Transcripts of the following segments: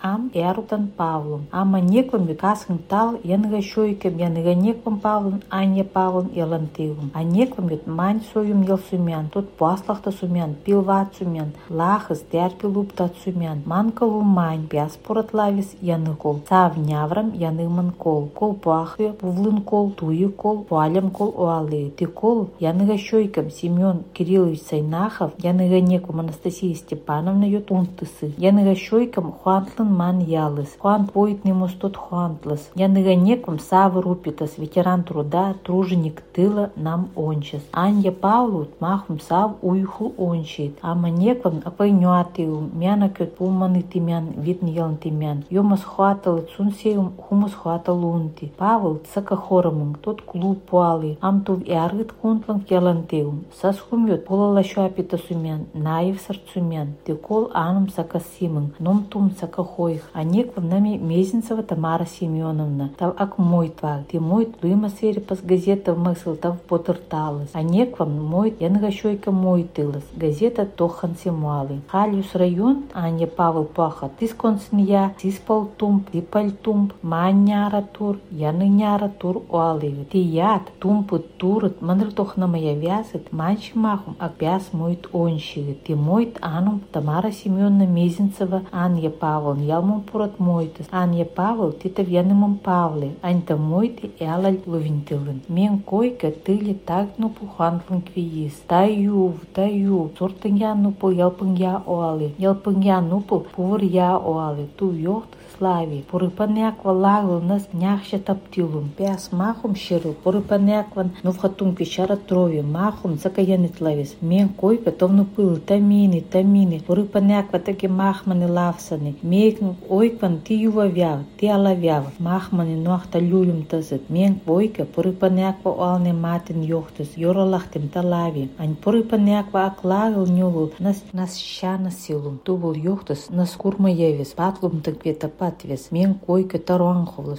ам Эрутан Павлом. Ама неквам касхын тал яныга шойкем яныга неквам Павлом, Анья Павлом елантивым. А неквам мань союм ел сумян, тут паслахта сумян, пилват сумян, лахас дярпилуптат сумян, манкалу мань, пяспорат лавис яныкол. Сав няврам яныман кол. Кол пахве, пувлын кол, туи кол, пуалям кол уалы. Ты кол яныга шойкем Семен Кириллович Сайнахов, яныга неквам Анастасия Степановна ютунтысы. Яныга шойкем хуантлын ман ялыс. Хуант пойтный мостот хуантлас. Яныга неквам Савы Рупитас, ветеран труда, труженик тыла нам ончас. Анья Павлу махум сав уйху ончит. Ама неквам аквайнюатыу, мяна кет пулманы тимян, видн елан тимян. Йомас хуаталы цунсеум, хумас хуаталунти. Павел цака хорамын, тот клуб пуалы. Амтув яргыт хунтлан келантеум. Сас хумет полала шуапита сумян, наив сарцумян. Текол анам сака симын, ном тум сака хойх. А неквам нами Мезенцева Тамара Семеновна. Тав ак мой твар. Ти мой луима серипас газета в мысл тав потырталас. А неквам мой янга шойка мой тылас. Газета тохан семуалы. Хальюс район, Анья Павел паха. Тис консния, тис палтумп, ти пальтумп, маняра тур, яны няра тур уалы. Ти яд, тумпут турут, манр тохна моя вязет, манч махум, а пяс моит онщигы. Ти моит анум Тамара Семеновна Мезенцева, Анья Павел, ялмум пурат мойтас. Анья Павел, титав янымам Павле, аньта мойты ялаль лувинтылын. Мен койка тыли так ну пухантлын квиис. Таюв, сортын я нупыл ялпын я оалы. Ялпын я нупыл пур я оалы. Ту йохт слави. Порыпаняква лагыл нас няхща таптилум. Пяс махум щеру. Порыпанякван нувхатум пещара трови. Махум закаянит лавис. Мен койка товну пыл. Тамини. Порыпаняква таки махманы лавсаны. Мейкну ойкван ти юва вяв. Ти ала вяв. Махманы нуахта люлюм тазет. Мен койка порыпаняква оалне матин йохтас. Йоралахтем талави. Ань порыпаняква ак лагыл нюгул. Нас щана силум. Тувул йохтас нас курма явис. Патлум таквета патвес. Мен койка таруанховлас.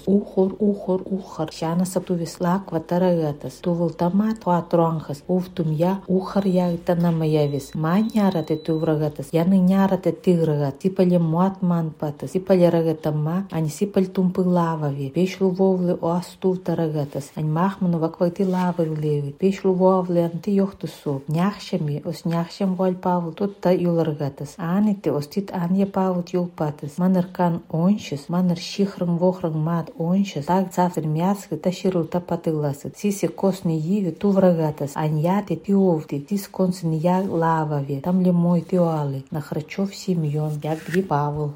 Ухор. Щана саптувис лаква тарагатас. Тувул тамат хуатруанхас. Уфтум я ухар я танама явис. Маняра те туврагатас. Яны няра те тиграгат. Сипале муат ман патас. Сипале рагатама. Ань сипаль тумпы лавави. Пешлу вовле оастув тарагатас. Ань махману ваквайти лавы леви. Пешлу вовле анти йохтусу. Няхщами ос няхщам валь Павл тут та юларгатас. Аните остит Анья Павл юлпатас. Манаркан онщас. Манар щихрам вохрам мат онщас. Так цафр мясхы тащиру тапатыласат. Сиси косни yivi туврагатас. Аньяти тиовти. Тис консен я лавави. Там ли мой тиуалы. Нахрачев Семен. Як Павел.